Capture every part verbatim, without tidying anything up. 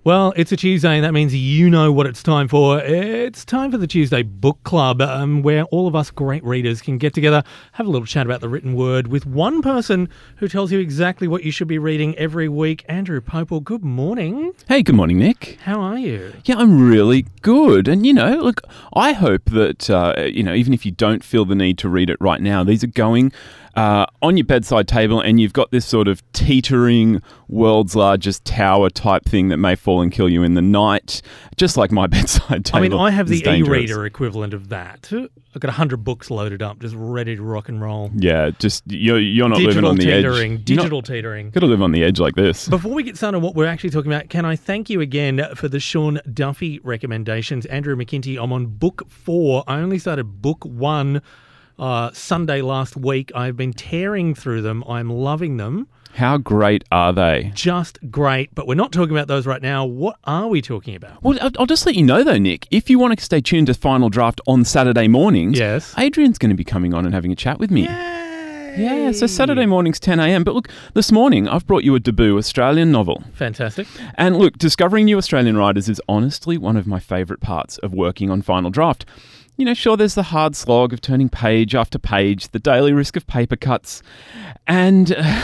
Well, it's a Tuesday, and that means you know what it's time for. It's time for the Tuesday Book Club, um, where all of us great readers can get together, have a little chat about the written word with one person who tells you exactly what you should be reading every week. Andrew Popel, good morning. Hey, good morning, Nick. How are you? Yeah, I'm really good. And, you know, look, I hope that, uh, you know, even if you don't feel the need to read it right now, these are going uh, on your bedside table and you've got this sort of teetering world's largest tower type thing that may fall and kill you in the night, just like my bedside table. I mean, I have the dangerous. e-reader equivalent of that. I've got one hundred books loaded up, just ready to rock and roll. Yeah, just you're, you're not digital living on the teetering, edge. Digital not, teetering. Got to live on the edge like this. Before we get started on what we're actually talking about, can I thank you again for the Sean Duffy recommendations. Andrew McKinty, I'm on book four. I only started book one uh, Sunday last week. I've been tearing through them. I'm loving them. How great are they? Just great. But we're not talking about those right now. What are we talking about? Well, I'll just let you know, though, Nick, if you want to stay tuned to Final Draft on Saturday mornings, yes, Adrian's going to be coming on and having a chat with me. Yay! Yeah, so Saturday mornings, ten a.m. But look, this morning I've brought you a debut Australian novel. Fantastic. And look, discovering new Australian writers is honestly one of my favourite parts of working on Final Draft. You know, sure, there's the hard slog of turning page after page, the daily risk of paper cuts, and uh,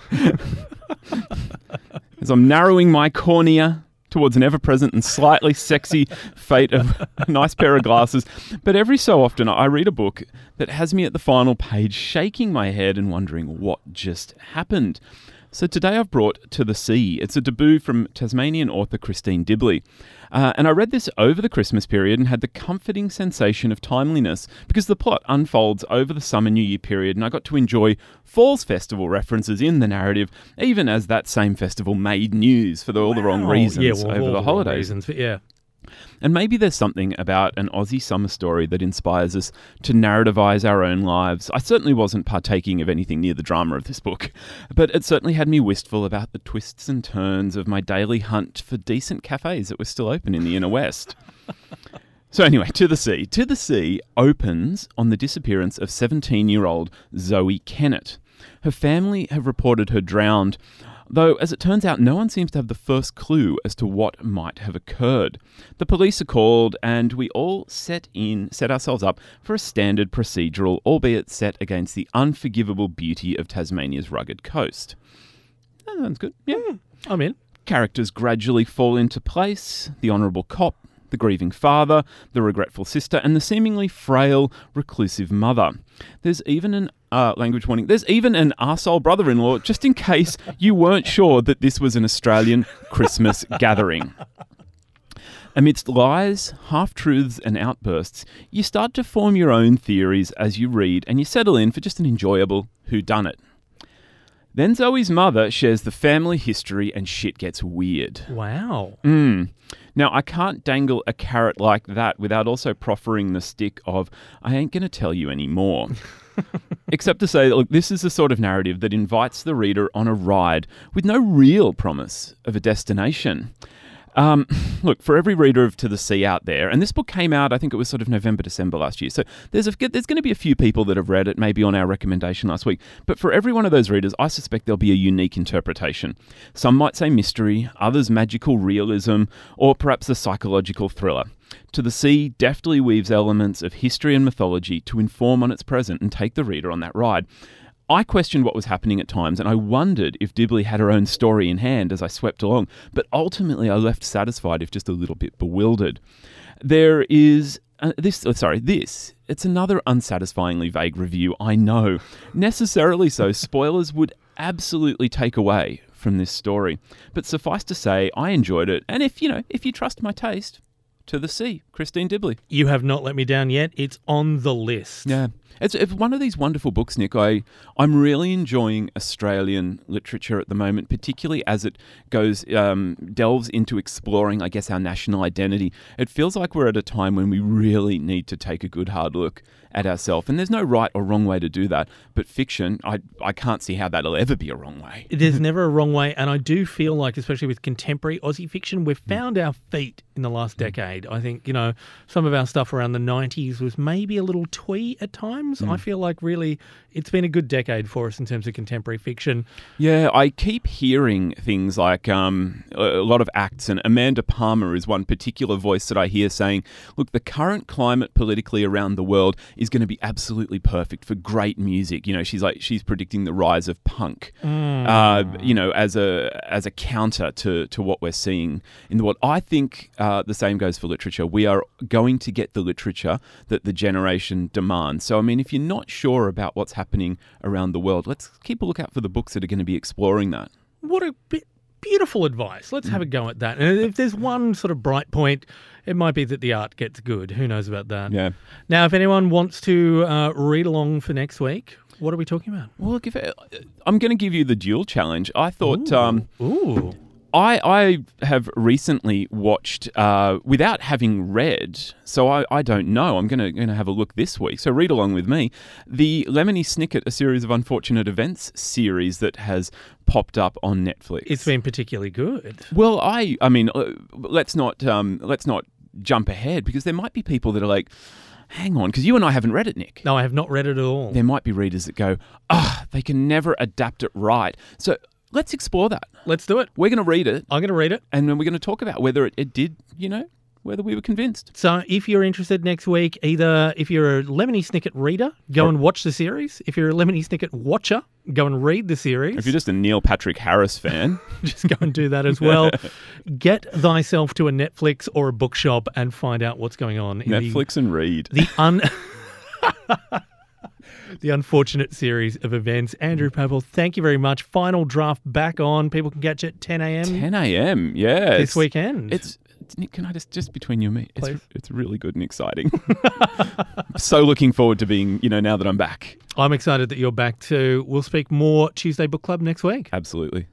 as I'm narrowing my cornea towards an ever-present and slightly sexy fate of a nice pair of glasses. But every so often I read a book that has me at the final page shaking my head and wondering what just happened. So today I've brought To the Sea. It's a debut from Tasmanian author Christine Dibley. Uh, and I read this over the Christmas period and had the comforting sensation of timeliness because the plot unfolds over the summer New Year period and I got to enjoy Falls Festival references in the narrative, even as that same festival made news for the, all wow. the wrong reasons yeah, well, over all the the holidays. Reasons, but yeah. And maybe there's something about an Aussie summer story that inspires us to narrativize our own lives. I certainly wasn't partaking of anything near the drama of this book, but it certainly had me wistful about the twists and turns of my daily hunt for decent cafes that were still open in the inner west. So anyway, To the Sea. To the Sea opens on the disappearance of seventeen-year-old Zoe Kennett. Her family have reported her drowned, though, as it turns out, no one seems to have the first clue as to what might have occurred. The police are called, and we all set in, set ourselves up for a standard procedural, albeit set against the unforgivable beauty of Tasmania's rugged coast. That sounds good. Yeah, mm, I'm in. Characters gradually fall into place. The honourable cop, the grieving father, the regretful sister, and the seemingly frail, reclusive mother. There's even an uh, language warning. There's even an arsehole brother-in-law, just in case you weren't sure that this was an Australian Christmas gathering. Amidst lies, half-truths, and outbursts, you start to form your own theories as you read, and you settle in for just an enjoyable whodunit. Then Zoe's mother shares the family history, and shit gets weird. Wow. Mm. Now, I can't dangle a carrot like that without also proffering the stick of, I ain't going to tell you any more. Except to say that, look, this is the sort of narrative that invites the reader on a ride with no real promise of a destination. Um, look, for every reader of To the Sea out there, and this book came out, I think it was sort of November, December last year, so there's, a, there's going to be a few people that have read it, maybe on our recommendation last week, but for every one of those readers, I suspect there'll be a unique interpretation. Some might say mystery, others magical realism, or perhaps a psychological thriller. To the Sea deftly weaves elements of history and mythology to inform on its present and take the reader on that ride. I questioned what was happening at times, and I wondered if Dibley had her own story in hand as I swept along, but ultimately I left satisfied, if just a little bit bewildered. There is... Uh, this, oh, sorry, this. It's another unsatisfyingly vague review, I know. Necessarily so, spoilers would absolutely take away from this story. But suffice to say, I enjoyed it, and if, you know, if you trust my taste... To the Sea, Christine Dibley. You have not let me down yet. It's on the list. Yeah. It's, it's one of these wonderful books, Nick. I, I'm really enjoying Australian literature at the moment, particularly as it goes, um, delves into exploring, I guess, our national identity. It feels like we're at a time when we really need to take a good hard look at ourselves. And there's no right or wrong way to do that. But fiction, I, I can't see how that'll ever be a wrong way. There's never a wrong way. And I do feel like, especially with contemporary Aussie fiction, we've found our feet in the last decade. I think, you know, some of our stuff around the nineties was maybe a little twee at times. times. I feel like really it's been a good decade for us in terms of contemporary fiction. Yeah, I keep hearing things like um, a a lot of acts, and Amanda Palmer is one particular voice that I hear saying, look, the current climate politically around the world is going to be absolutely perfect for great music. You know, she's like, she's predicting the rise of punk, Mm. uh, you know, as a as a counter to, to what we're seeing in the world. I think uh, the same goes for literature. We are going to get the literature that the generation demands. So, I mean, if you're not sure about what's happening around the world, let's keep a lookout for the books that are going to be exploring that. What a bit beautiful advice. Let's have a go at that. And if there's one sort of bright point, it might be that the art gets good. Who knows about that? Yeah. Now, if anyone wants to uh, read along for next week, what are we talking about? Well, look, if it, I'm going to give you the dual challenge. I thought Ooh. um, Ooh. I I have recently watched uh, without having read, so I, I don't know. I'm going to going to have a look this week. So read along with me. The Lemony Snicket: A Series of Unfortunate Events series that has popped up on Netflix. It's been particularly good. Well, I I mean, uh, let's not um, let's not jump ahead, because there might be people that are like, hang on, because you and I haven't read it, Nick. No, I have not read it at all. There might be readers that go, ah, they can never adapt it right. So let's explore that. Let's do it. We're going to read it, I'm going to read it. and then we're going to talk about whether it, it did, you know, whether we were convinced. So if you're interested next week, either if you're a Lemony Snicket reader, go Or- and watch the series. If you're a Lemony Snicket watcher, go and read the series. If you're just a Neil Patrick Harris fan, Just go and do that as well. Get thyself to a Netflix or a bookshop and find out what's going on in Netflix and read. the, the un... the unfortunate series of events. Andrew Popel, thank you very much. Final draft back on. People can catch it ten a.m. ten a.m. Yeah, this it's, weekend. It's, it's Nick. Can I just just between you and me? It's Please. it's really good and exciting. I'm so looking forward to being, you know, now that I'm back. I'm excited that you're back too. We'll speak more Tuesday Book Club next week. Absolutely.